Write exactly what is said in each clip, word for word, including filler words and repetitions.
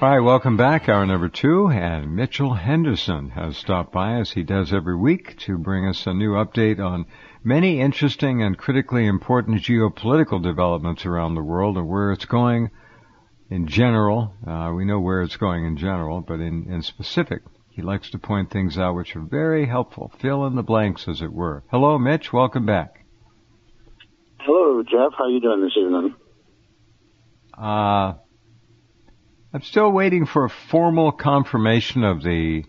All right, welcome back. Hour number two, and Mitchell Henderson has stopped by, as he does every week, to bring us a new update on many interesting and critically important geopolitical developments around the world and where it's going in general. Uh, we know where it's going in general, but in, in specific, he likes to point things out which are very helpful. Fill in the blanks, as it were. Hello, Mitch. Welcome back. Hello, Jeff. How are you doing this evening? Uh... I'm still waiting for a formal confirmation of the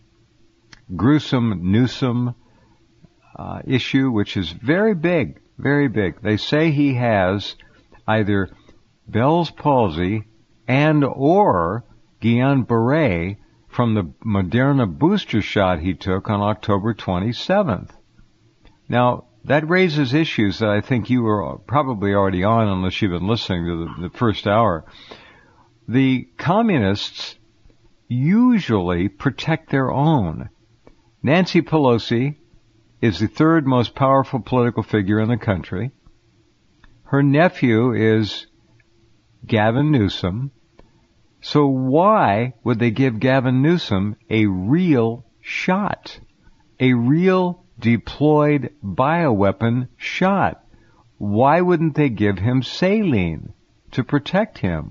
gruesome Newsom uh, issue, which is very big, very big. They say he has either Bell's palsy and or Guillain-Barré from the Moderna booster shot he took on October twenty-seventh. Now, that raises issues that I think you were probably already on, unless you've been listening to the, the first hour. The communists usually protect their own. Nancy Pelosi is the third most powerful political figure in the country. Her nephew is Gavin Newsom. So why would they give Gavin Newsom a real shot? A real deployed bioweapon shot? Why wouldn't they give him saline to protect him?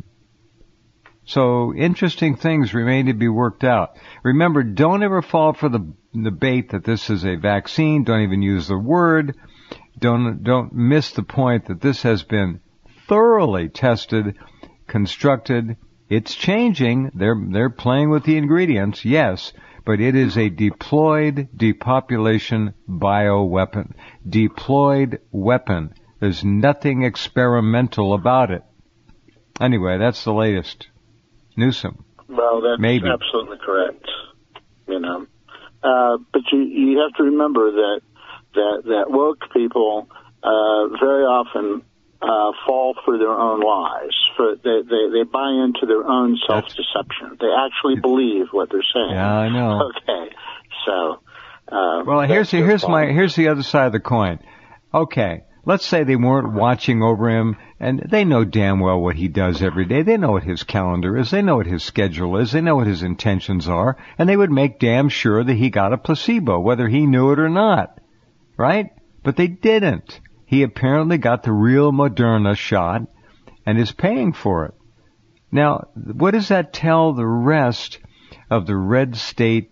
So interesting things remain to be worked out. Remember, don't ever fall for the, the bait that this is a vaccine. Don't even use the word. Don't, don't miss the point that this has been thoroughly tested, constructed. It's changing. They're, they're playing with the ingredients, yes, but it is a deployed depopulation bioweapon. Deployed weapon. There's nothing experimental about it. Anyway, that's the latest. Newsom. Well, that's Maybe. absolutely correct. You know, uh, but you you have to remember that that that woke people uh, very often uh, fall for their own lies. For they, they they buy into their own self-deception. They actually believe what they're saying. Yeah, I know. Okay, so. Uh, well, here's the, here's my here's the other side of the coin. Okay. Let's say they weren't watching over him, and they know damn well what he does every day. They know what his calendar is. They know what his schedule is. They know what his intentions are. And they would make damn sure that he got a placebo, whether he knew it or not. Right? But they didn't. He apparently got the real Moderna shot and is paying for it. Now, what does that tell the rest of the red state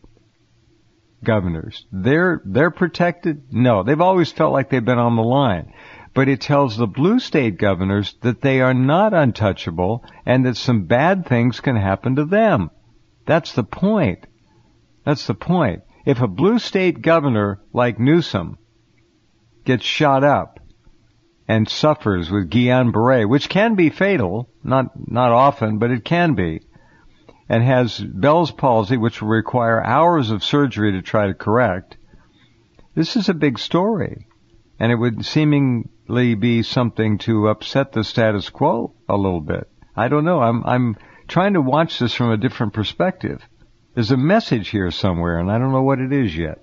governors? They're, they're protected? No, they've always felt like they've been on the line. But it tells the blue state governors that they are not untouchable and that some bad things can happen to them. That's the point. That's the point. If a blue state governor like Newsom gets shot up and suffers with Guillain-Barré, which can be fatal, not, not often, but it can be, and has Bell's palsy, which will require hours of surgery to try to correct, this is a big story. And it would seemingly be something to upset the status quo a little bit. I don't know. I'm, I'm trying to watch this from a different perspective. There's a message here somewhere, and I don't know what it is yet.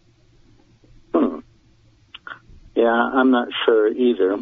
Hmm. Yeah, I'm not sure either.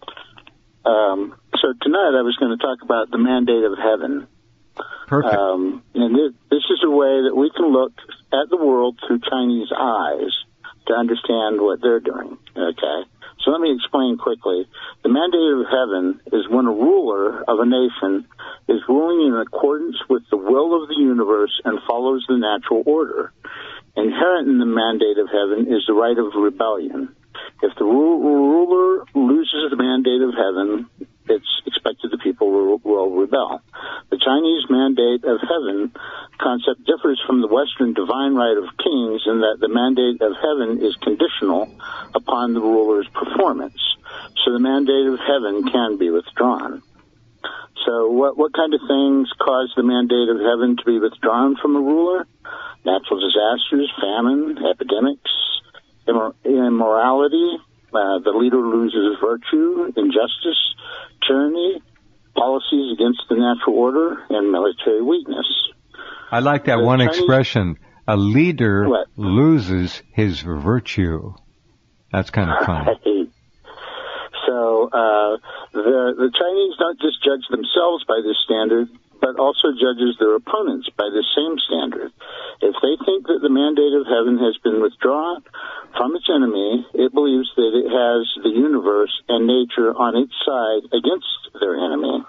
Um, so tonight I was going to talk about the mandate of heaven. Perfect. Um, and this, this is a way that we can look at the world through Chinese eyes to understand what they're doing, okay? So let me explain quickly. The mandate of heaven is when a ruler of a nation is ruling in accordance with the will of the universe and follows the natural order. Inherent in the mandate of heaven is the right of rebellion. If the ru- ruler loses the mandate of heaven, it's expected the people will, will rebel. The Chinese mandate of heaven concept differs from the Western divine right of kings in that the mandate of heaven is conditional upon the ruler's performance. So the mandate of heaven can be withdrawn. So what, what kind of things cause the mandate of heaven to be withdrawn from a ruler? Natural disasters, famine, epidemics, immor- immorality, uh, the leader loses virtue, injustice, tyranny, policies against the natural order, and military weakness. I like that the one Chinese, expression. A leader what? loses his virtue. That's kind of funny. Right. So uh, the the Chinese don't just judge themselves by this standard, but also judges their opponents by the same standard. If they think that the mandate of heaven has been withdrawn from its enemy, it believes that it has the universe and nature on its side against their enemy.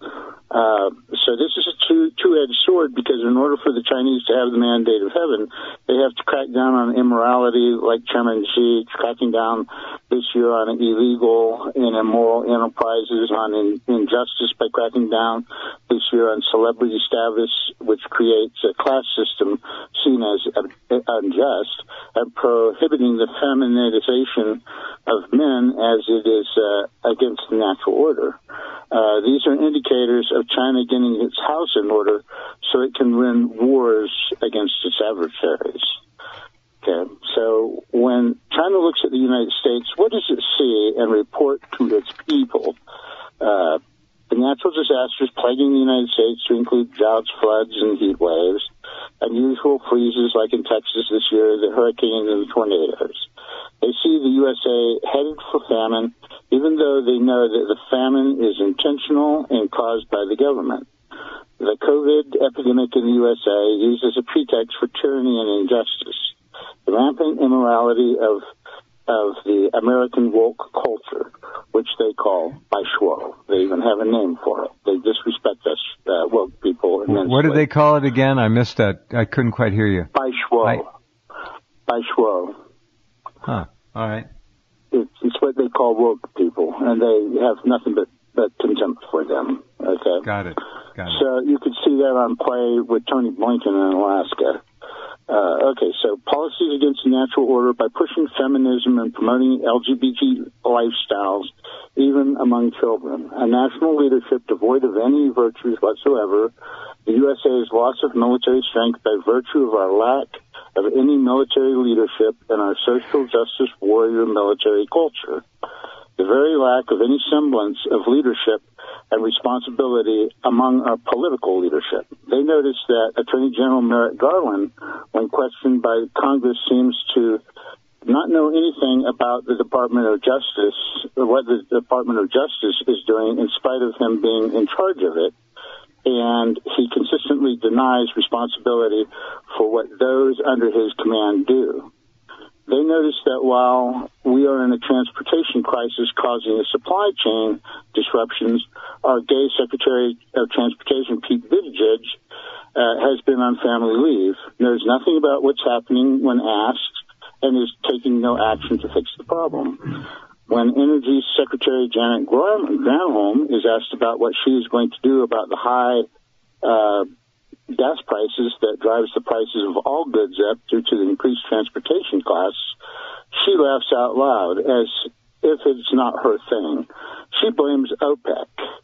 Uh, so this is a two, two-edged sword, because in order for the Chinese to have the mandate of heaven, they have to crack down on immorality, like Chairman Xi cracking down this year on illegal and immoral enterprises, on in, injustice by cracking down this year on celebrity status, which creates a class system seen as unjust, and prohibiting the feminization of men as it is uh, against the natural order. Uh, these are indicators of China getting its house in order so it can win wars against its adversaries. Okay, so when China looks at the United States, what does it see and report to its people? Uh, the natural disasters plaguing the United States, to include droughts, floods, and heat waves, unusual freezes like in Texas this year, the hurricanes and the tornadoes. They see the U S A headed for famine, even though they know that the famine is intentional and caused by the government. The COVID epidemic in the U S A used as a pretext for tyranny and injustice. The rampant immorality of of the American woke culture, which they call Baishuo. They even have a name for it. They disrespect us, uh, woke people immensely. What do they call it again? I missed that. I couldn't quite hear you. Baishuo. Baishuo. Huh. All right. It's, it's what they call woke people, and they have nothing but, but contempt for them. Okay. Got it. Got it. So you could see that on play with Tony Blinken in Alaska. Uh, okay, so policies against the natural order by pushing feminism and promoting L G B T lifestyles, even among children. A national leadership devoid of any virtues whatsoever. The U S A's loss of military strength by virtue of our lack of any military leadership and our social justice warrior military culture. The very lack of any semblance of leadership and responsibility among our political leadership. They noticed that Attorney General Merrick Garland, when questioned by Congress, seems to not know anything about the Department of Justice, or what the Department of Justice is doing, in spite of him being in charge of it. And he consistently denies responsibility for what those under his command do. They noticed that while we are in a transportation crisis causing a supply chain disruptions, our gay Secretary of Transportation, Pete Buttigieg, uh, has been on family leave, knows nothing about what's happening when asked, and is taking no action to fix the problem. When Energy Secretary Janet Granholm is asked about what she is going to do about the high uh gas prices that drives the prices of all goods up due to the increased transportation costs, she laughs out loud as if it's not her thing. She blames OPEC.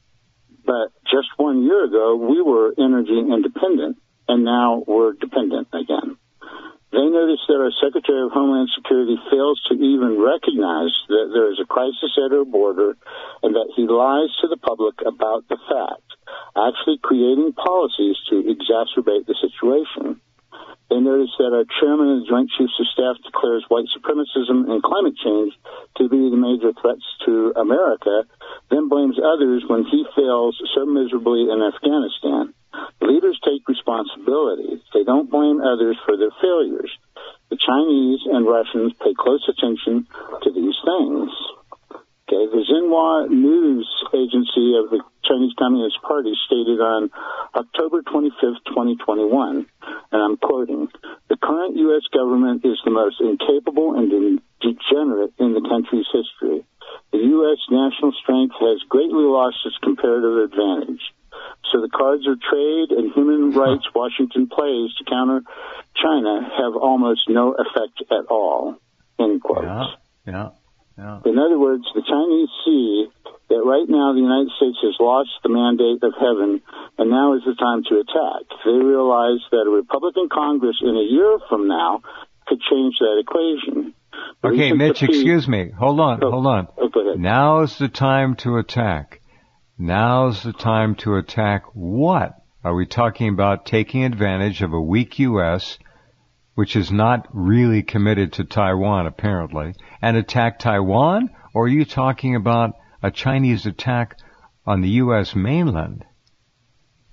But just one year ago, we were energy independent, and now we're dependent again. They notice that our Secretary of Homeland Security fails to even recognize that there is a crisis at our border and that he lies to the public about the fact, actually creating policies to exacerbate the situation. They notice that our Chairman of the Joint Chiefs of Staff declares white supremacism and climate change to be the major threats to America, then blames others when he fails so miserably in Afghanistan. Leaders take responsibility. They don't blame others for their failures. The Chinese and Russians pay close attention to these things. Okay, the Xinhua News Agency of the Chinese Communist Party stated on October twenty-fifth, twenty twenty-one, and I'm quoting, "The current U S government is the most incapable and degenerate in the country's history. The U S national strength has greatly lost its comparative advantage. So the cards of trade and human rights Washington plays to counter China have almost no effect at all." End quote. Yeah, yeah, yeah. In other words, the Chinese see that right now the United States has lost the mandate of heaven, and now is the time to attack. They realize that a Republican Congress in a year from now could change that equation. Okay, Mitch, defeat, excuse me. Hold on, oh, hold on. Oh, go ahead. Now is the time to attack. Now's the time to attack what? Are we talking about taking advantage of a weak U S, which is not really committed to Taiwan, apparently, and attack Taiwan? Or are you talking about a Chinese attack on the U S mainland?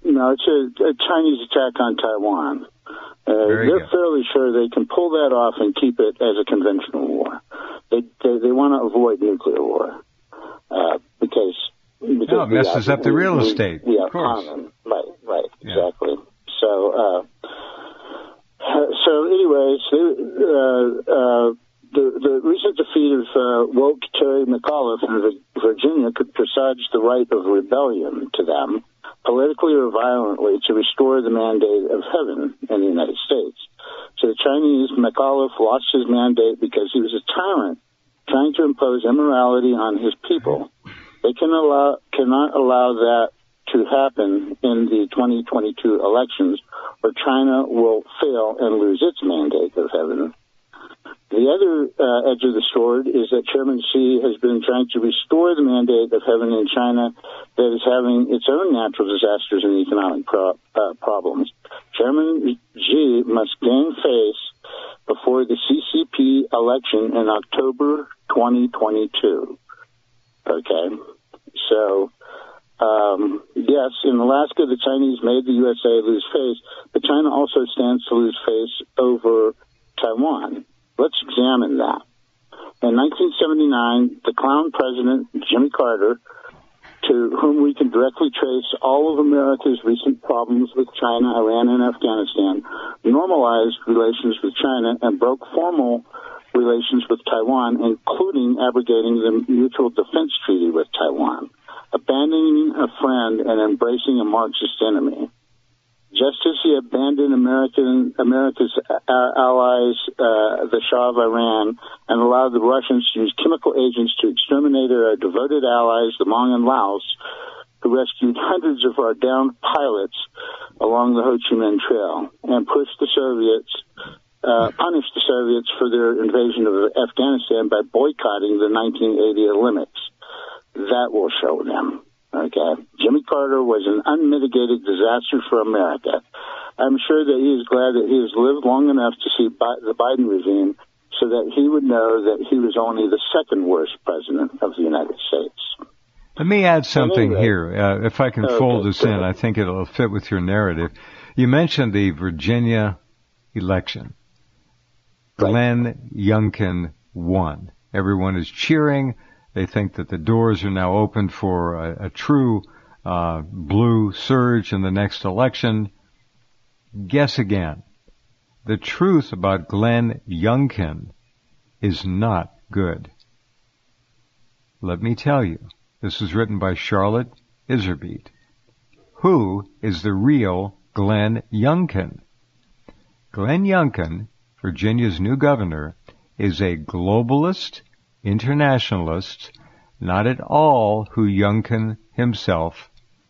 no, it's a, a Chinese attack on Taiwan. Uh, they're good. fairly sure they can pull that off and keep it as a conventional war. They they, they want to avoid nuclear war uh, because, because no, it messes are, up the real we, estate. We, we are of course. common. Right, right, yeah. exactly. So, uh, so anyways, uh, uh, the the recent defeat of uh, woke Terry McAuliffe in Virginia could presage the right of rebellion to them, politically or violently, to restore the mandate of heaven in the United States. So the Chinese, McAuliffe lost his mandate because he was a tyrant trying to impose immorality on his people. They can allow, cannot allow that to happen in the twenty twenty-two elections, or China will fail and lose its mandate of heaven. The other uh, edge of the sword is that Chairman Xi has been trying to restore the mandate of heaven in China that is having its own natural disasters and economic pro- uh, problems. Chairman Xi must gain face before the C C P election in October twenty twenty-two. Okay? So, um, yes, in Alaska, the Chinese made the U S A lose face, but China also stands to lose face over Taiwan. Let's examine that. In nineteen seventy-nine, the clown president, Jimmy Carter, to whom we can directly trace all of America's recent problems with China, Iran, and Afghanistan, normalized relations with China and broke formal relations with Taiwan, including abrogating the Mutual Defense Treaty with Taiwan, abandoning a friend and embracing a Marxist enemy. Just as he abandoned American, America's allies, uh, the Shah of Iran, and allowed the Russians to use chemical agents to exterminate our devoted allies, the Hmong and Laos, who rescued hundreds of our downed pilots along the Ho Chi Minh Trail, and pushed the Soviets, uh, punished the Soviets for their invasion of Afghanistan by boycotting the nineteen eighty Olympics. That will show them. Okay. Jimmy Carter was an unmitigated disaster for America. I'm sure that he is glad that he has lived long enough to see Bi- the Biden regime so that he would know that he was only the second worst president of the United States. Let me add something anyway, here. Uh, if I can okay, fold this in, ahead. I think it'll fit with your narrative. You mentioned the Virginia election. Glenn Youngkin won. Everyone is cheering. They think that the doors are now open for a, a true uh, blue surge in the next election. Guess again. The truth about Glenn Youngkin is not good. Let me tell you. This was written by Charlotte Iserbyt. Who is the real Glenn Youngkin? Glenn Youngkin, Virginia's new governor, is a globalist, internationalist, not at all who Youngkin himself,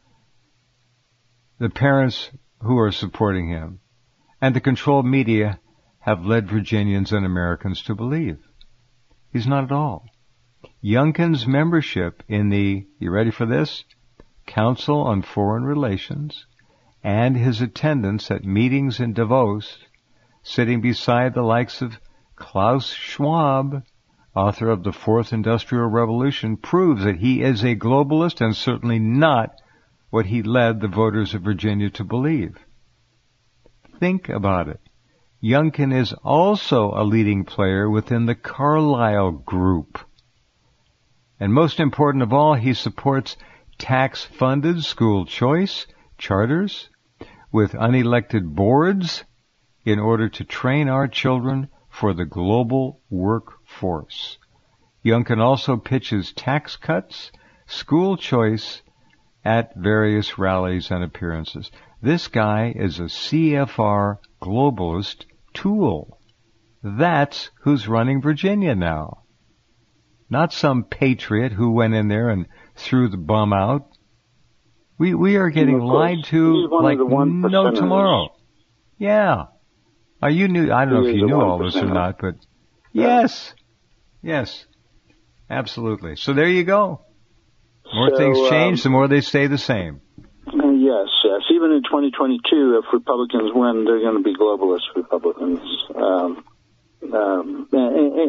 the parents who are supporting him, and the controlled media have led Virginians and Americans to believe. He's not at all. Youngkin's membership in the, you ready for this, Council on Foreign Relations, and his attendance at meetings in Davos, sitting beside the likes of Klaus Schwab, author of The Fourth Industrial Revolution, proves that he is a globalist and certainly not what he led the voters of Virginia to believe. Think about it. Youngkin is also a leading player within the Carlyle Group. And most important of all, he supports tax-funded school choice charters with unelected boards in order to train our children for the global workforce. Youngkin also pitches tax cuts, school choice at various rallies and appearances. This guy is a C F R globalist tool. That's who's running Virginia now. Not some patriot who went in there and threw the bum out. We we are getting lied to like no tomorrow. Yeah. Uh, you knew, I don't know if you knew all this or not, but yes, yes, absolutely. So there you go. The more so, things change, um, the more they stay the same. Yes, yes. Even in twenty twenty-two, if Republicans win, they're going to be globalist Republicans. Um, um,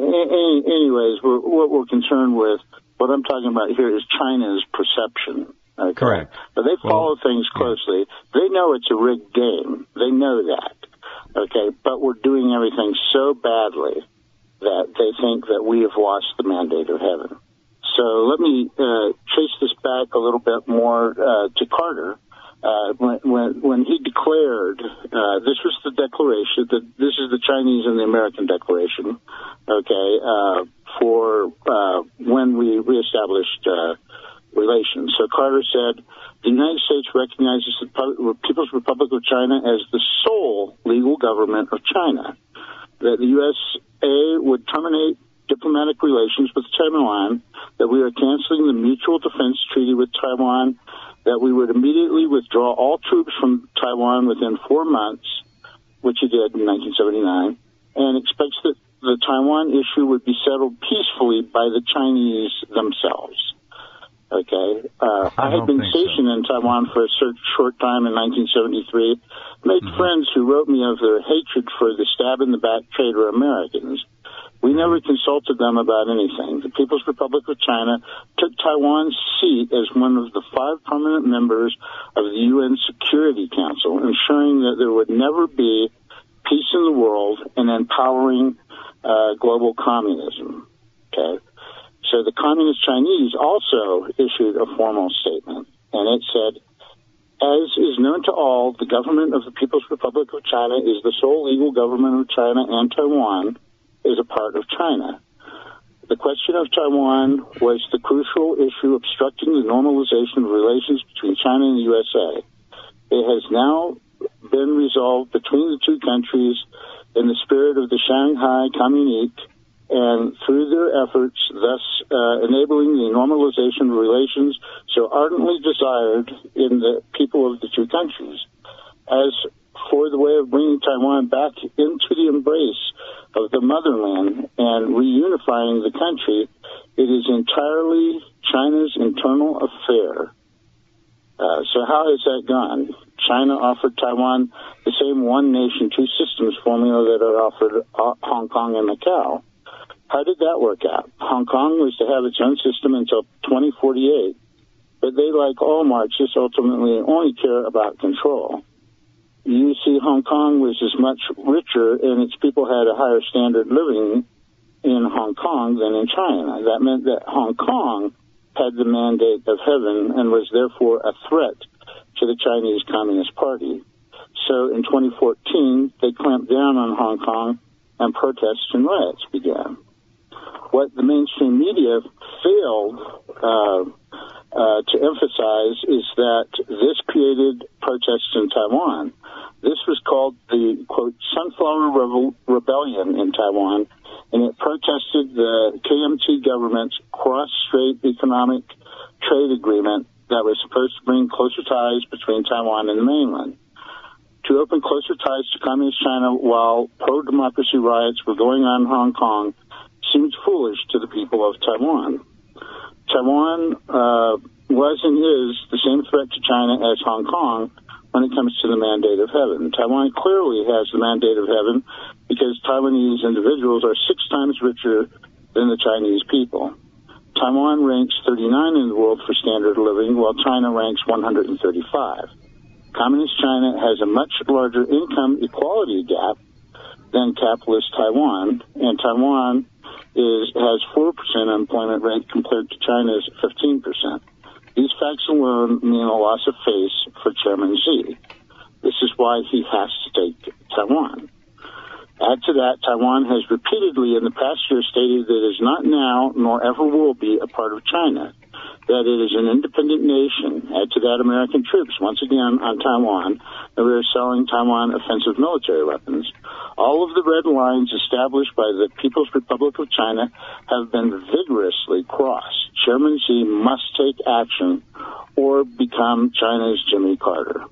anyways, we're, what we're concerned with, what I'm talking about here is China's perception. Okay? Correct. But they follow well, things closely. Yeah. They know it's a rigged game. They know that. Okay, but we're doing everything so badly that they think that we have lost the mandate of heaven. So let me uh, trace this back a little bit more uh, to Carter. Uh, when, when, when he declared, uh, this was the declaration, that this is the Chinese and the American declaration, okay, uh, for uh, when we reestablished uh, relations. So Carter said, the United States recognizes the People's Republic of China as the sole legal government of China, that the U S A would terminate diplomatic relations with Taiwan, that we are canceling the Mutual Defense Treaty with Taiwan, that we would immediately withdraw all troops from Taiwan within four months, which he did in nineteen seventy-nine, and expects that the Taiwan issue would be settled peacefully by the Chinese themselves. Okay. Uh, I, I had been stationed so. in Taiwan for a short time in nineteen seventy-three, made mm-hmm. friends who wrote me of their hatred for the stab-in-the-back traitor Americans. We never consulted them about anything. The People's Republic of China took Taiwan's seat as one of the five permanent members of the U N Security Council, ensuring that there would never be peace in the world and empowering uh, global communism. Okay. So the Communist Chinese also issued a formal statement, and it said, as is known to all, the government of the People's Republic of China is the sole legal government of China, and Taiwan is a part of China. The question of Taiwan was the crucial issue obstructing the normalization of relations between China and the U S A. It has now been resolved between the two countries in the spirit of the Shanghai Communique, and through their efforts, thus uh, enabling the normalization of relations so ardently desired in the people of the two countries. As for the way of bringing Taiwan back into the embrace of the motherland and reunifying the country, it is entirely China's internal affair. Uh, so how has that gone? China offered Taiwan the same one nation, two systems formula that are offered uh, Hong Kong and Macau. How did that work out? Hong Kong was to have its own system until twenty forty-eight, but they, like all Marxists, ultimately only care about control. You see, Hong Kong was as much richer and its people had a higher standard living in Hong Kong than in China. That meant that Hong Kong had the mandate of heaven and was therefore a threat to the Chinese Communist Party. So in twenty fourteen, they clamped down on Hong Kong and protests and riots began. What the mainstream media failed uh, uh, to emphasize is that this created protests in Taiwan. This was called the, quote, Sunflower Rebel- Rebellion in Taiwan, and it protested the K M T government's cross-strait economic trade agreement that was supposed to bring closer ties between Taiwan and the mainland. To open closer ties to Communist China while pro-democracy riots were going on in Hong Kong seemed foolish to the people of Taiwan. Taiwan uh, was and is the same threat to China as Hong Kong when it comes to the mandate of heaven. Taiwan clearly has the mandate of heaven because Taiwanese individuals are six times richer than the Chinese people. Taiwan ranks thirty-nine in the world for standard of living, while China ranks one hundred thirty-five. Communist China has a much larger income equality gap than capitalist Taiwan, and Taiwan is has four percent unemployment rate compared to China's fifteen percent. These facts alone mean a loss of face for Chairman Xi. This is why he has to take Taiwan. Add to that, Taiwan has repeatedly in the past year stated that it is not now nor ever will be a part of China, that it is an independent nation. Add to that American troops once again on Taiwan, and we are selling Taiwan offensive military weapons. All of the red lines established by the People's Republic of China have been vigorously crossed. Chairman Xi must take action or become China's Jimmy Carter.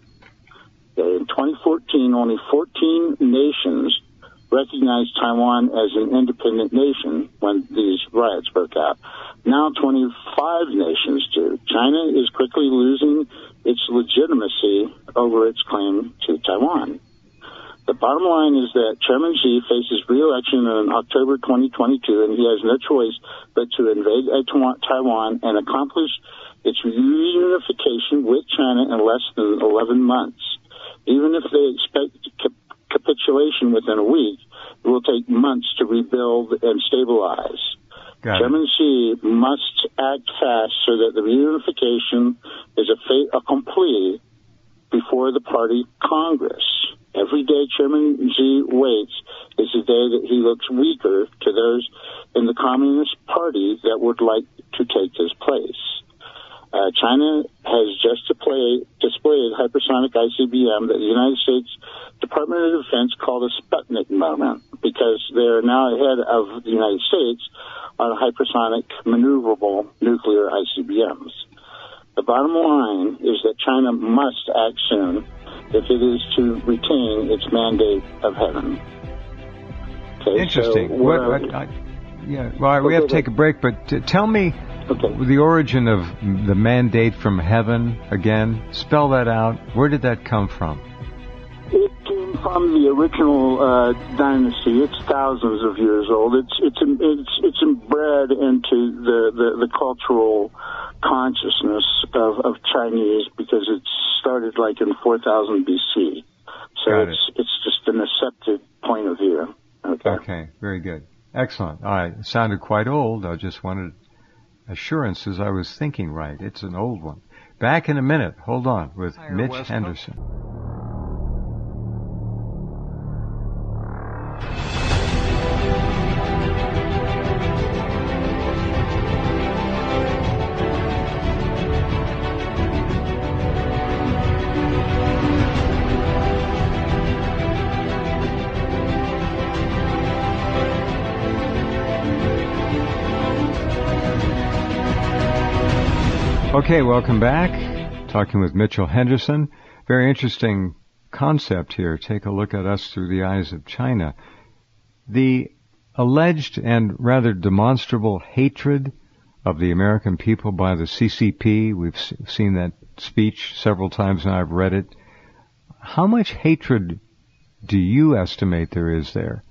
In twenty fourteen, only fourteen nations recognized Taiwan as an independent nation when these riots broke out. Now twenty-five nations do. China is quickly losing its legitimacy over its claim to Taiwan. The bottom line is that Chairman Xi faces re-election in October twenty twenty-two, and he has no choice but to invade Taiwan and accomplish its reunification with China in less than eleven months. Even if they expect cap- capitulation within a week, it will take months to rebuild and stabilize. Got Chairman it. Xi must act fast so that the reunification is a fait accompli before the party Congress. Every day Chairman Xi waits is the day that he looks weaker to those in the Communist Party that would like to take his place. Uh, China has just displayed, displayed hypersonic I C B M that the United States Department of Defense called a Sputnik moment, because they are now ahead of the United States on hypersonic maneuverable nuclear I C B Ms. The bottom line is that China must act soon if it is to retain its mandate of heaven. Okay, Interesting. So what, uh, what, I, yeah, well, we have to take a break, but t- tell me okay. the origin of the mandate from heaven again. Spell that out. Where did that come from? It came from the original uh, dynasty. It's thousands of years old. It's it's it's it's inbred into the, the, the cultural consciousness of, of Chinese, because it started like in four thousand B C. So Got it's it. it's just an accepted point of view. Okay. Okay, very good. Excellent. All right. It sounded quite old. I just wanted assurances I was thinking right. It's an old one. Back in a minute. Hold on with Higher Mitch West Henderson. Okay, welcome back. Talking with Mitchell Henderson. Very interesting concept here. Take a look at us through the eyes of China. The alleged and rather demonstrable hatred of the American people by the C C P. We've seen that speech several times now. I've read it. How much hatred do you estimate there is there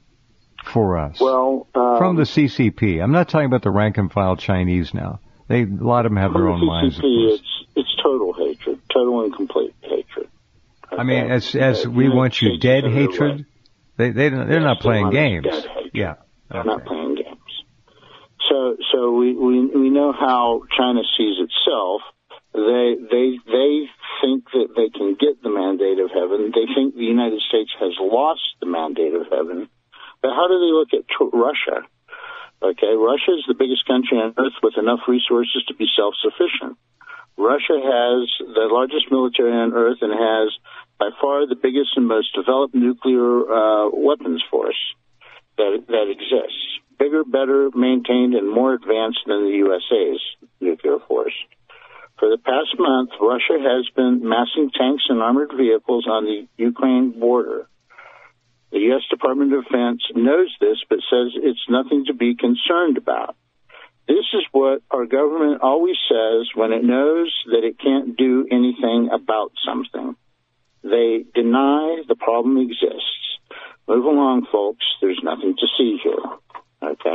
for us? Well, um, from the C C P. I'm not talking about the rank and file Chinese now. They, a lot of them have their own minds, of course. It's, it's total hatred, total and complete hatred. Okay? I mean, as as Uh, we United want you States dead is hatred, right. they they don't, they're Yes, not they playing want us games. dead hatred. Yeah, They're okay. not playing games. So, so we, we we know how China sees itself. They they they think that they can get the mandate of heaven. They think the United States has lost the mandate of heaven. But how do they look at tr- Russia? Okay, Russia is the biggest country on earth with enough resources to be self-sufficient. Russia has the largest military on earth and has by far the biggest and most developed nuclear uh, weapons force that that exists. Bigger, better maintained, and more advanced than the U S A's nuclear force. For the past month, Russia has been massing tanks and armored vehicles on the Ukraine border. The U S Department of Defense knows this, but says it's nothing to be concerned about. This is what our government always says when it knows that it can't do anything about something. They deny the problem exists. Move along, folks. There's nothing to see here. Okay?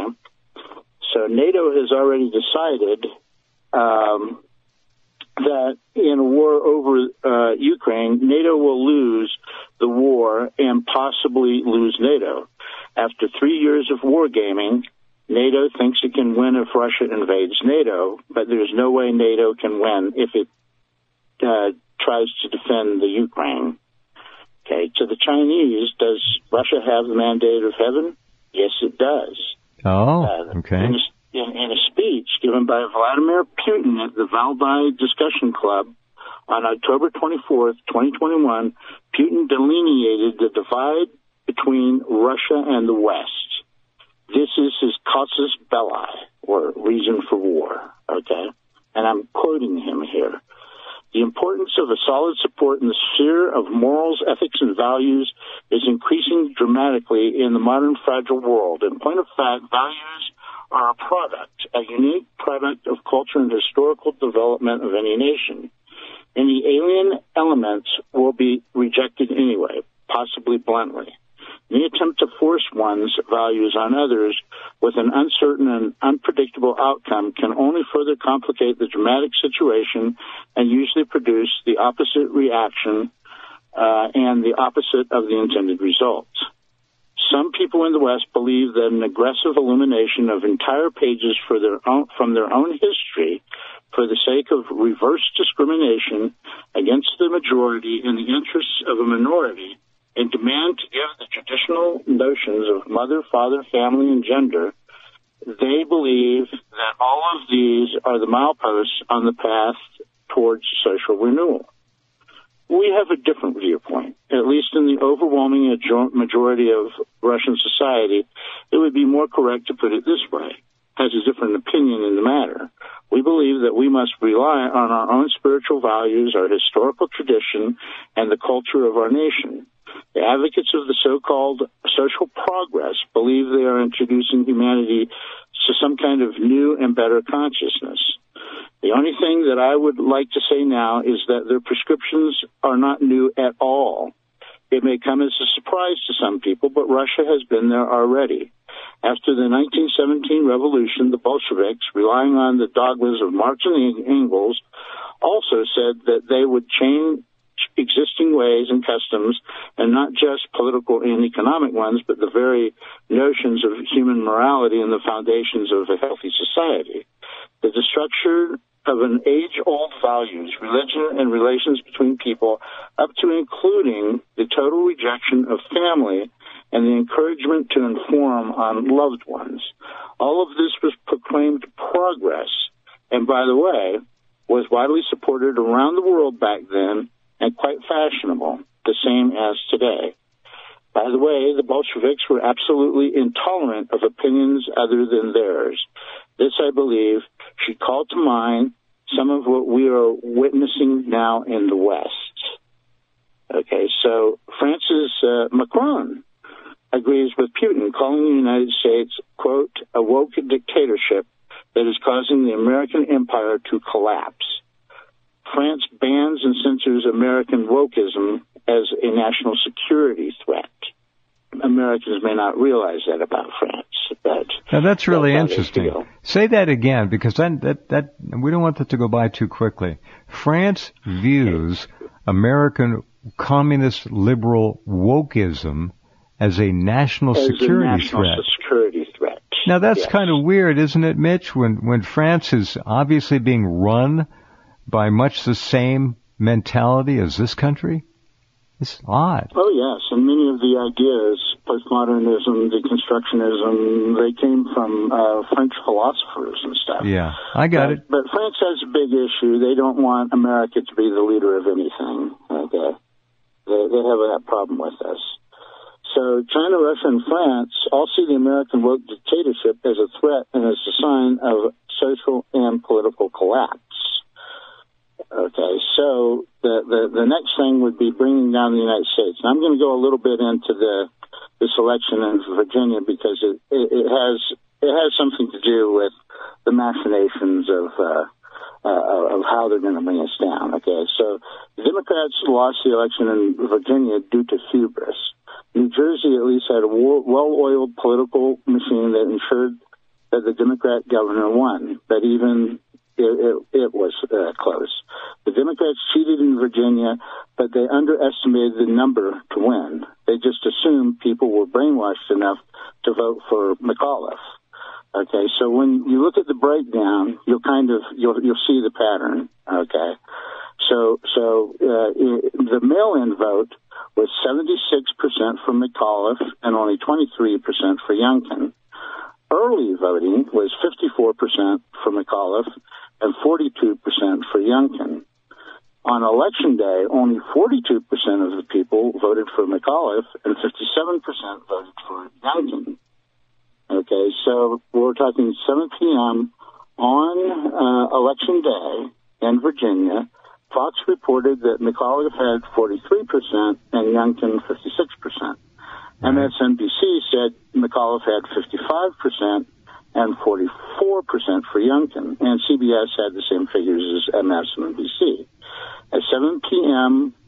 So NATO has already decided um, that in a war over uh, Ukraine, NATO will lose the war and possibly lose NATO. After three years of wargaming, NATO thinks it can win if Russia invades NATO, but there's no way NATO can win if it uh, tries to defend the Ukraine. Okay, to the Chinese, does Russia have the mandate of heaven? Yes, it does. Oh, Uh, okay. in, a, in, in a speech given by Vladimir Putin at the Valdai Discussion Club on October twenty-fourth, twenty twenty-one, Putin delineated the divide between Russia and the West. This is his casus belli, or reason for war, okay? And I'm quoting him here. The importance of a solid support in the sphere of morals, ethics, and values is increasing dramatically in the modern fragile world. In point of fact, values are a product, a unique product of culture and historical development of any nation. Any alien elements will be rejected anyway. possibly bluntly. Any attempt to force one's values on others with an uncertain and unpredictable outcome can only further complicate the dramatic situation and usually produce the opposite reaction uh, and the opposite of the intended results. Some people in the West believe that an aggressive illumination of entire pages for their own, from their own history for the sake of reverse discrimination against the majority in the interests of a minority and demand to give the traditional notions of mother, father, family, and gender, they believe that all of these are the mileposts on the path towards social renewal. We have a different viewpoint. At least in the overwhelming majority of Russian society, it would be more correct to put it this way, has a different opinion in the matter. We believe that we must rely on our own spiritual values, our historical tradition, and the culture of our nation. The advocates of the so-called social progress believe they are introducing humanity to some kind of new and better consciousness. The only thing that I would like to say now is that their prescriptions are not new at all. It may come as a surprise to some people, but Russia has been there already. After the nineteen seventeen revolution, the Bolsheviks, relying on the dogmas of Marx and Engels, also said that they would change existing ways and customs, and not just political and economic ones, but the very notions of human morality and the foundations of a healthy society. The destruction of an age-old values, religion, and relations between people, up to including the total rejection of family and the encouragement to inform on loved ones. All of this was proclaimed progress, and by the way, was widely supported around the world back then and quite fashionable, the same as today. By the way, the Bolsheviks were absolutely intolerant of opinions other than theirs. This, I believe, should call to mind some of what we are witnessing now in the West. Okay, so France's uh, Macron agrees with Putin, calling the United States, quote, a woke dictatorship that is causing the American empire to collapse. France bans and censors American wokeism as a national security threat. Americans may not realize that about France, but now that's really that's interesting. Say that again, because that, that that we don't want that to go by too quickly. France views American communist liberal wokeism as a national as security a national threat. security threat. Now that's yes. kind of weird, isn't it, Mitch? When when France is obviously being run by much the same mentality as this country? It's odd. Oh, yes, and many of the ideas, postmodernism, deconstructionism, they came from uh, French philosophers and stuff. Yeah, I got but, it. But France has a big issue. They don't want America to be the leader of anything. Okay, They, they have that problem with us. So China, Russia, and France all see the American woke dictatorship as a threat and as a sign of social and political collapse. Okay, so the, the, the next thing would be bringing down the United States. And I'm going to go a little bit into the this election in Virginia because it, it, it has it has something to do with the machinations of uh, uh, of how they're going to bring us down. Okay, so the Democrats lost the election in Virginia due to hubris. New Jersey at least had a well-oiled political machine that ensured that the Democrat governor won, but even It, it, it was uh, close. The Democrats cheated in Virginia, but they underestimated the number to win. They just assumed people were brainwashed enough to vote for McAuliffe. Okay, so when you look at the breakdown, you'll kind of you'll you'll see the pattern. Okay, so so uh, it, the mail-in vote was seventy-six percent for McAuliffe and only twenty-three percent for Youngkin. Early voting was fifty-four percent for McAuliffe and forty-two percent for Youngkin. On election day, only forty-two percent of the people voted for McAuliffe and fifty-seven percent voted for Youngkin. Okay, so we're talking seven p.m. on uh, election day in Virginia. Fox reported that McAuliffe had forty-three percent and Youngkin fifty-six percent. M S N B C said McAuliffe had fifty-five percent and forty-four percent for Youngkin, and C B S had the same figures as M S N B C. At seven p.m.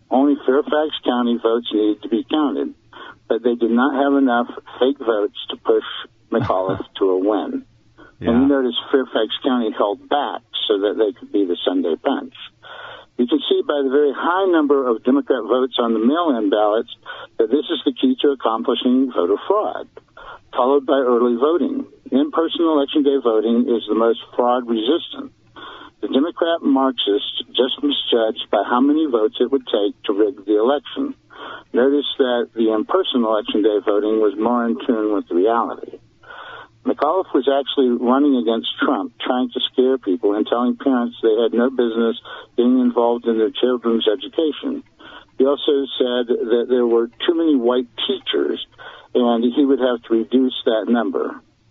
Only Fairfax County votes needed to be counted, but they did not have enough fake votes to push McAuliffe to a win. Yeah. And you notice Fairfax County held back so that they could be the Sunday Punch. You can see by the very high number of Democrat votes on the mail-in ballots that this is the key to accomplishing voter fraud, followed by early voting. In-person Election Day voting is the most fraud-resistant. The Democrat Marxists just misjudged by how many votes it would take to rig the election. Notice that the in-person Election Day voting was more in tune with reality. McAuliffe was actually running against Trump, trying to scare people and telling parents they had no business getting involved in their children's education. He also said that there were too many white teachers, and he would have to reduce that number.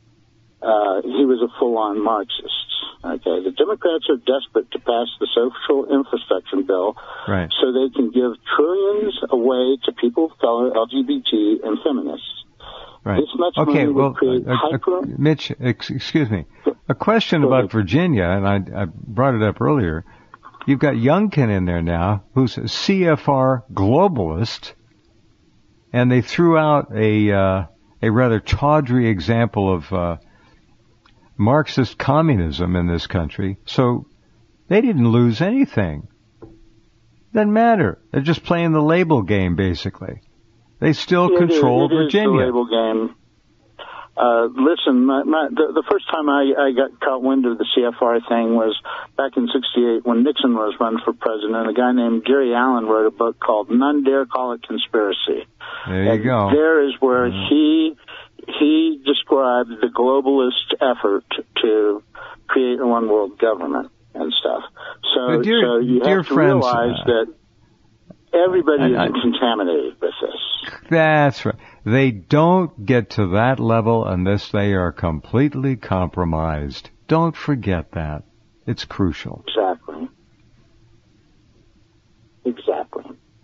Uh, he was a full-on Marxist. Okay, the Democrats are desperate to pass the social infrastructure bill right. so they can give trillions away to people of color, L G B T, and feminists. Right. This much okay, money well, would create uh, hyper... uh, Mitch, ex- excuse me. A question about Virginia, and I, I brought it up earlier. You've got Youngkin in there now, who's a C F R globalist, and they threw out a uh, a rather tawdry example of uh, Marxist communism in this country. So they didn't lose anything. Doesn't matter. They're just playing the label game, basically. They still it control is, it Virginia. Is the label game. Uh, listen, my, my, the, the first time I, I got caught wind of the C F R thing was back in sixty-eight when Nixon was running for president. A guy named Gary Allen wrote a book called None Dare Call It Conspiracy. There you and go. There is where mm. he he described the globalist effort to create a one world government and stuff. So, dear, so you dear have to friends, realize uh, that everybody I, I, is contaminated with this. That's right. They don't get to that level unless they are completely compromised. Don't forget that. It's crucial. Exactly. Exactly.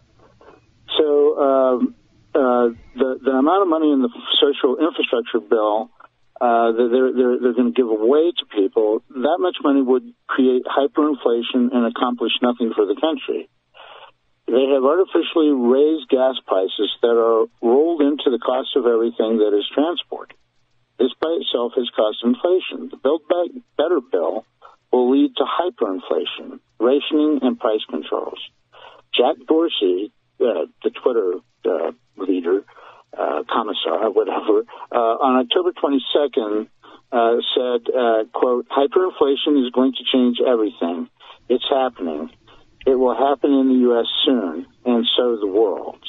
So um, uh, the the amount of money in the social infrastructure bill uh, that they're they're, they're going to give away to people, that much money would create hyperinflation and accomplish nothing for the country. They have artificially raised gas prices that are rolled into the cost of everything that is transported. This by itself has caused inflation. The Build Back Better bill will lead to hyperinflation, rationing, and price controls. Jack Dorsey, uh, the Twitter uh, leader, uh, commissar, whatever, uh, on October twenty-second uh, said, uh, quote, hyperinflation is going to change everything. It's happening. It will happen in the U S soon, and so the world.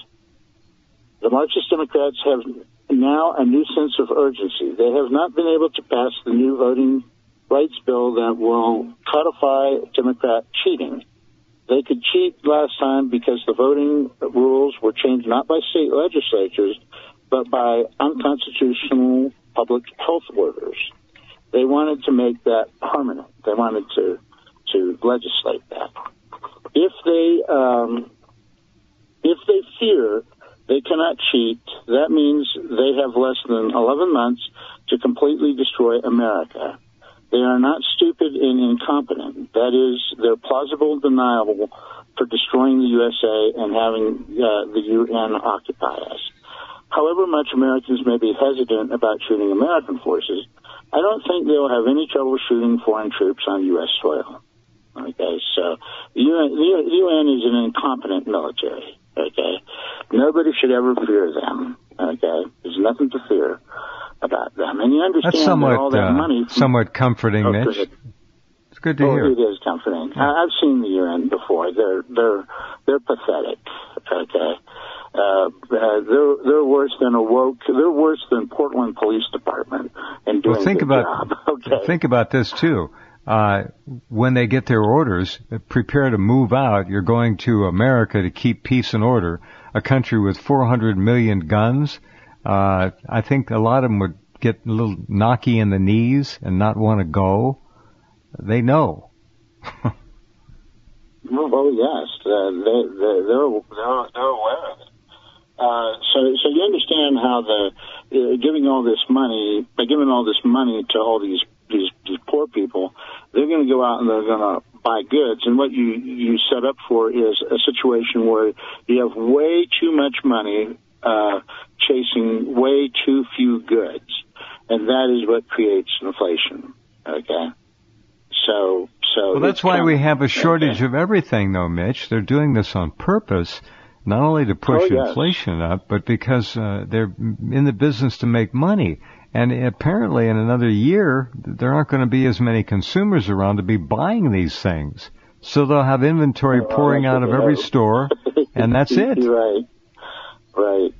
The Marxist Democrats have now a new sense of urgency. They have not been able to pass the new voting rights bill that will codify Democrat cheating. They could cheat last time because the voting rules were changed not by state legislatures, but by unconstitutional public health orders. They wanted to make that permanent. They wanted to, to legislate that. If they um, if they fear they cannot cheat, that means they have less than eleven months to completely destroy America. They are not stupid and incompetent. That is, they're plausible denial for destroying the U S A and having uh, the U N occupy us. However much Americans may be hesitant about shooting American forces, I don't think they'll have any trouble shooting foreign troops on U S soil. Okay, so the U N, the U N is an incompetent military. Okay, nobody should ever fear them. Okay, there's nothing to fear about them, and you understand That's somewhat, that all that uh, money. From, somewhat comforting, oh, Mitch. good. It's good to oh, hear. It is comforting. Yeah. I, I've seen the U N before. They're they're they're pathetic. Okay. Uh, uh, they're they're worse than a woke. They're worse than Portland Police Department and doing well, think a good about, job. Okay. Think about this too. Uh, when they get their orders, prepare to move out. You're going to America to keep peace and order, a country with four hundred million guns. Uh, I think a lot of them would get a little knocky in the knees and not want to go. They know. well, oh yes, uh, they, they, they're, they're, they're aware of it. Uh, so, so you understand how the uh, giving all this money, by giving all this money to all these these, these poor people, they're going to go out and they're going to buy goods. And what you, you set up for is a situation where you have way too much money uh, chasing way too few goods. And that is what creates inflation. Okay? So, so. Well, that's why we have a shortage okay. of everything, though, Mitch. They're doing this on purpose, not only to push oh, yes. inflation up, but because uh, they're in the business to make money. And apparently in another year, there aren't going to be as many consumers around to be buying these things. So they'll have inventory oh, pouring out of every store, and that's it. Right, right.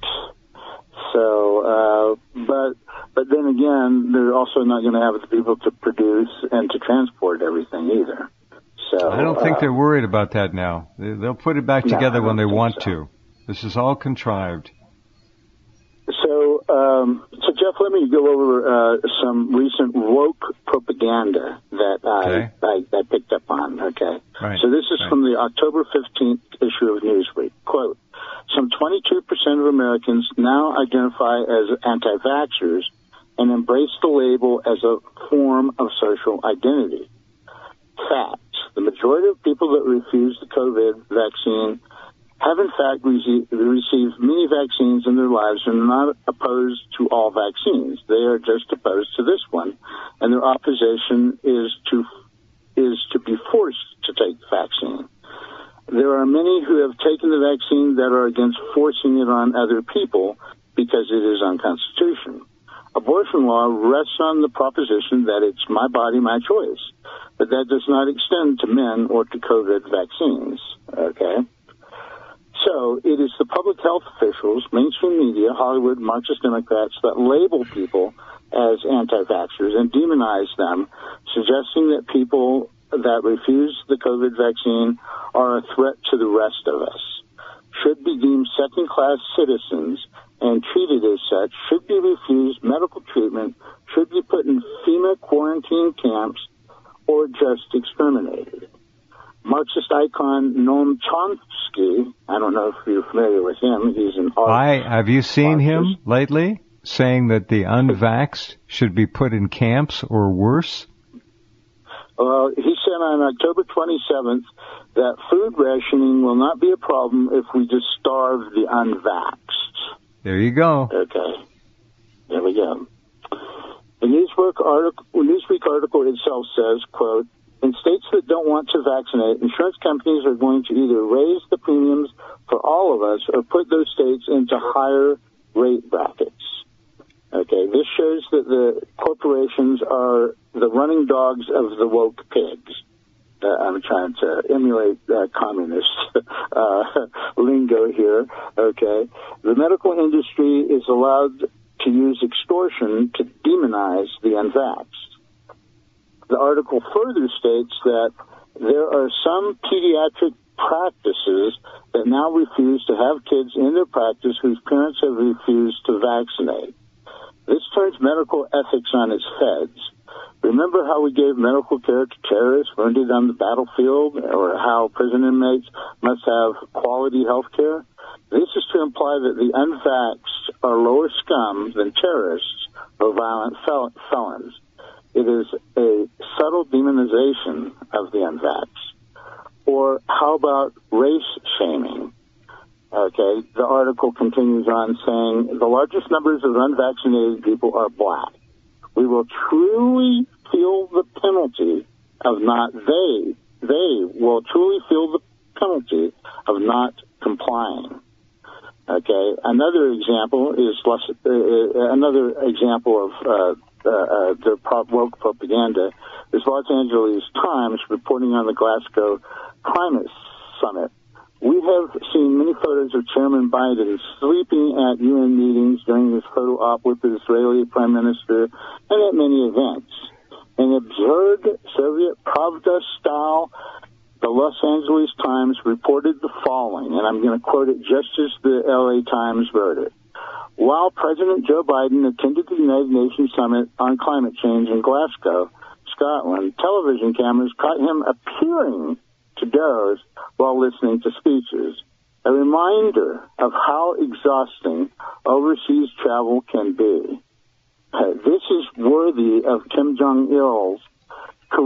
So, uh, but but then again, they're also not going to have the people to produce and to transport everything either. So I don't think uh, they're worried about that now. They'll put it back together no, when they want so. to. This is all contrived. So, um, so Jeff, let me go over uh, some recent woke propaganda that okay. I, I, I picked up on. Okay. Right. So this is right. from the October fifteenth issue of Newsweek. Quote, some twenty-two percent of Americans now identify as anti-vaxxers and embrace the label as a form of social identity. Fact, the majority of people that refuse the COVID vaccine have in fact received, received many vaccines in their lives and are not opposed to all vaccines. They are just opposed to this one, and their opposition is to is to be forced to take the vaccine. There are many who have taken the vaccine that are against forcing it on other people because it is unconstitutional. Abortion law rests on the proposition that it's my body, my choice, but that does not extend to men or to COVID vaccines. Okay? So it is the public health officials, mainstream media, Hollywood, Marxist Democrats that label people as anti-vaxxers and demonize them, suggesting that people that refuse the COVID vaccine are a threat to the rest of us, should be deemed second-class citizens and treated as such, should be refused medical treatment, should be put in FEMA quarantine camps, or just exterminated. Marxist icon Noam Chomsky, I don't know if you're familiar with him, he's an art I, have you seen Marxist. him lately saying that the unvaxxed should be put in camps or worse? Well, he said on October twenty-seventh that food rationing will not be a problem if we just starve the unvaxxed. There you go. Okay. There we go. The Newsweek article, Newsweek article itself says, quote, in states that don't want to vaccinate, insurance companies are going to either raise the premiums for all of us or put those states into higher rate brackets. Okay, this shows that the corporations are the running dogs of the woke pigs. Uh, I'm trying to emulate uh, communist uh, lingo here. Okay, the medical industry is allowed to use extortion to demonize the unvaxxed. The article further states that there are some pediatric practices that now refuse to have kids in their practice whose parents have refused to vaccinate. This turns medical ethics on its heads. Remember how we gave medical care to terrorists wounded on the battlefield, or how prison inmates must have quality health care? This is to imply that the unvaxxed are lower scum than terrorists or violent fel- felons. It is a subtle demonization of the unvaxxed. Or how about race shaming? Okay, the article continues on saying the largest numbers of unvaccinated people are black. We will truly feel the penalty of not they. They will truly feel the penalty of not complying. Okay, another example is less, uh, another example of uh, uh, uh, the woke propaganda is Los Angeles Times reporting on the Glasgow Climate Summit. We have seen many photos of Chairman Biden sleeping at U N meetings during his photo op with the Israeli Prime Minister and at many events. In absurd Soviet Pravda style, the Los Angeles Times reported the following, and I'm going to quote it just as the L A Times wrote it. While President Joe Biden attended the United Nations Summit on Climate Change in Glasgow, Scotland, television cameras caught him appearing to doze while listening to speeches. A reminder of how exhausting overseas travel can be. Uh, this is worthy of Kim Jong-il's Korean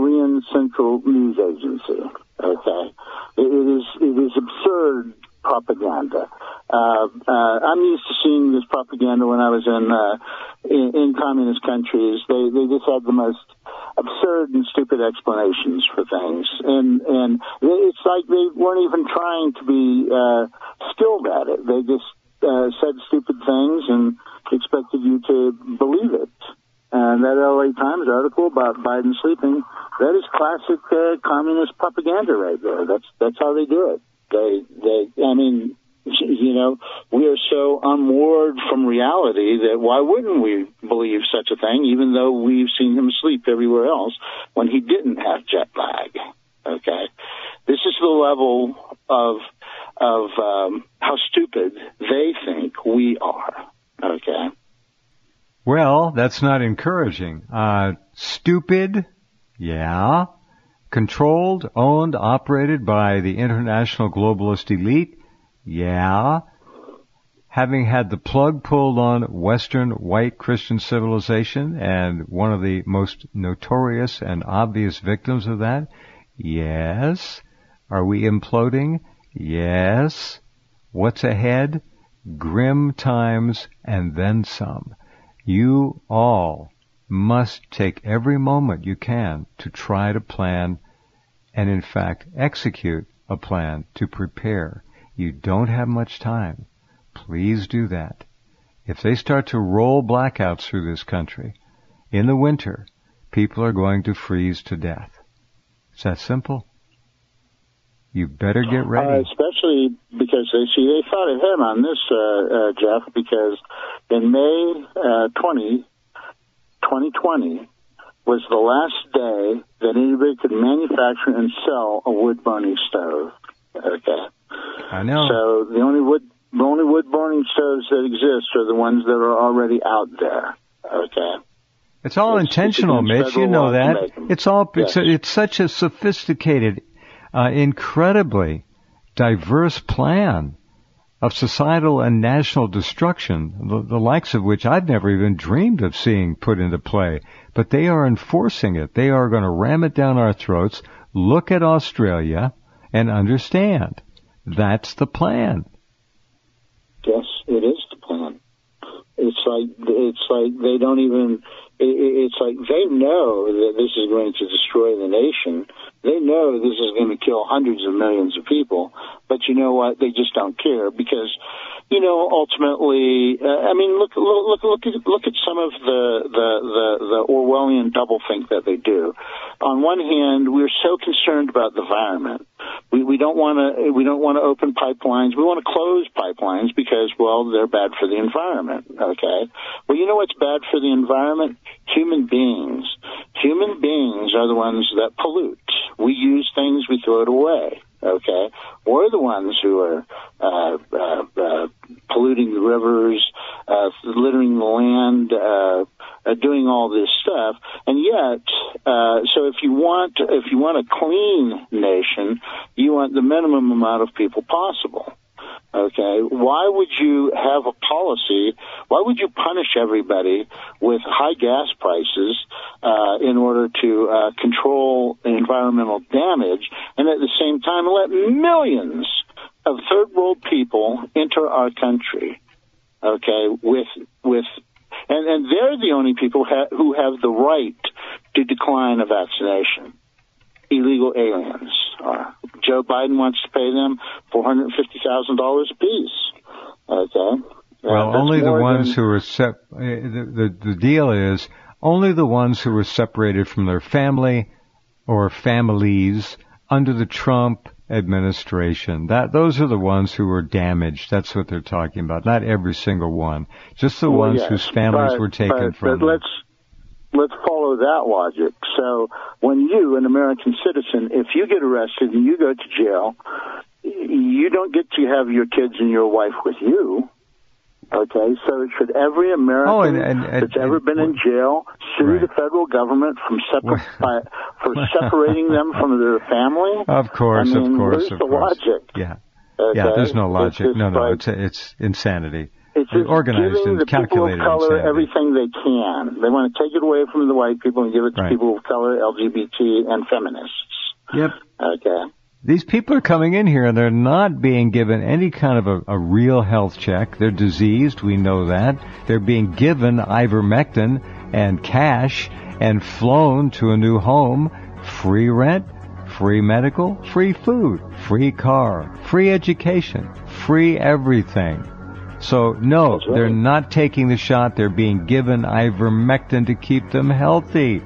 central news agency. Okay, it, it is it is absurd propaganda. Uh, uh, I'm used to seeing this propaganda when I was in, uh, in in communist countries. They they just had the most absurd and stupid explanations for things, and and it's like they weren't even trying to be uh, skilled at it. They just uh, said stupid things and expected you to believe it. And that L A Times article about Biden sleeping, that is classic uh, communist propaganda right there. That's that's how they do it. They they I mean, you know, we are so unmoored from reality that why wouldn't we believe such a thing, even though we've seen him sleep everywhere else when he didn't have jet lag? Okay, this is the level of of um, how stupid they think we are. Okay. Well, that's not encouraging. Uh, stupid, yeah. Controlled, owned, operated by the international globalist elite, yeah. Having had the plug pulled on Western white Christian civilization and one of the most notorious and obvious victims of that, yes. Are we imploding? Yes. What's ahead? Grim times and then some. You all must take every moment you can to try to plan and, in fact, execute a plan to prepare. You don't have much time. Please do that. If they start to roll blackouts through this country in the winter, people are going to freeze to death. It's that simple. You better get ready. Uh, especially because they see they thought ahead on this, uh, uh, Jeff, because in May uh, twentieth, twenty twenty was the last day that anybody could manufacture and sell a wood-burning stove. Okay. I know. So the only wood, the only wood-burning stoves that exist are the ones that are already out there. Okay. It's all it's, intentional, it's Mitch. You know that. It's all. It's, yes. a, it's such a sophisticated, uh, incredibly diverse plan of societal and national destruction, the, the likes of which I've never even dreamed of seeing put into play. But they are enforcing it. They are going to ram it down our throats. Look at Australia and understand. That's the plan. Yes, it is the plan. It's like it's like they don't even. It's like they know that this is going to destroy the nation. They know this is going to kill hundreds of millions of people. But you know what? They just don't care because, you know, ultimately, uh, I mean, look, look, look at look at some of the the the, the Orwellian doublethink that they do. On one hand, we're so concerned about the environment. We we don't want to we don't want to open pipelines. We want to close pipelines because, well, they're bad for the environment. Okay. Well, you know what's bad for the environment? Human beings. Human beings are the ones that pollute. We use things, we throw it away. Okay, we're the ones who are uh, uh, uh, polluting the rivers, uh, littering the land, uh, uh, doing all this stuff, and yet, uh, so if you want, if you want a clean nation, you want the minimum amount of people possible. Okay, why would you have a policy? Why would you punish everybody with high gas prices uh, in order to uh, control environmental damage, and at the same time let millions of third world people enter our country? Okay, with with and and they're the only people ha- who have the right to decline a vaccination. Illegal aliens are. Joe Biden wants to pay them four hundred fifty thousand dollars apiece. Okay. Well, uh, only the ones than... who are sep- the, the the deal is only the ones who were separated from their family or families under the Trump administration. That those are the ones who were damaged. That's what they're talking about. Not every single one. Just the well, ones yes, whose families but, were taken but, from but them. Let's Let's follow that logic. So when you, an American citizen, if you get arrested and you go to jail, you don't get to have your kids and your wife with you. Okay, so should every American oh, and, and, and, that's ever and, been in jail sue right. the federal government from separ- by, for separating them from their family? Of course, I mean, of course, where's of the course. logic? Yeah, okay? yeah. There's no logic. It's no, no, like, it's it's insanity. it's just organized giving and the people of calculated color insanity. everything they can. They want to take it away from the white people and give it to Right. people of color, L G B T, and feminists. Yep. Okay. These people are coming in here and they're not being given any kind of a, a real health check. They're diseased, we know that. They're being given ivermectin and cash and flown to a new home, free rent, free medical, free food, free car, free education, free everything. So, no, That's right. they're not taking the shot. They're being given ivermectin to keep them healthy.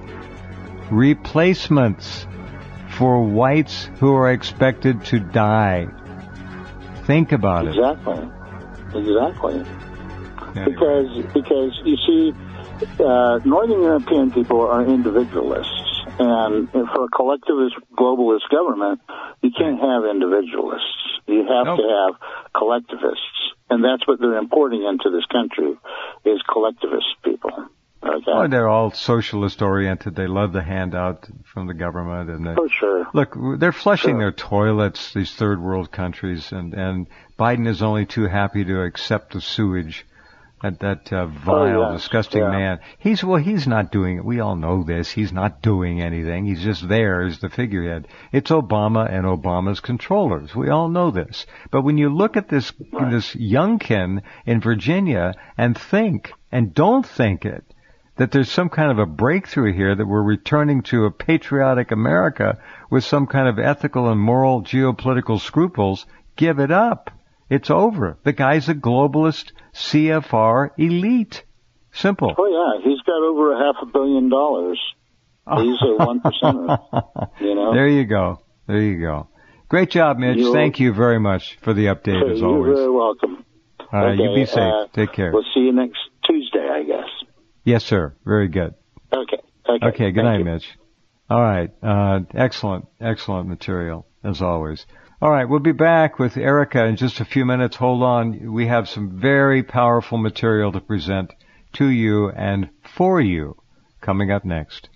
Replacements for whites who are expected to die. Think about it. Exactly. Exactly. Anyway. Because, because you see, uh, Northern European people are individualists. And for a collectivist, globalist government, you can't have individualists. You have Nope. to have collectivists. And that's what they're importing into this country, is collectivist people. Okay? Oh, they're all socialist oriented. They love the handout from the government, and they, For sure. look, they're flushing Sure. their toilets. These third world countries, and and Biden is only too happy to accept the sewage. That that uh, vile, Oh, yes. disgusting Yeah. man. He's well. He's not doing it. We all know this. He's not doing anything. He's just there as the figurehead. It's Obama and Obama's controllers. We all know this. But when you look at this Right. this youngkin in Virginia and think and don't think it, that there's some kind of a breakthrough here, that we're returning to a patriotic America with some kind of ethical and moral geopolitical scruples, give it up. It's over. The guy's a globalist C F R elite. Simple. Oh, yeah. He's got over a half a billion dollars. He's a one percenter. You know? There you go. There you go. Great job, Mitch. You're- Thank you very much for the update, as You're always. very welcome. All right, you Okay, be safe. uh, Take care. We'll see you next Tuesday, I guess. Yes, sir. Very good. Okay. Okay. Okay, good Thank night, you. Mitch. All right. Uh, excellent, excellent material, as always. All right, we'll be back with Erica in just a few minutes. Hold on. We have some very powerful material to present to you and for you coming up next.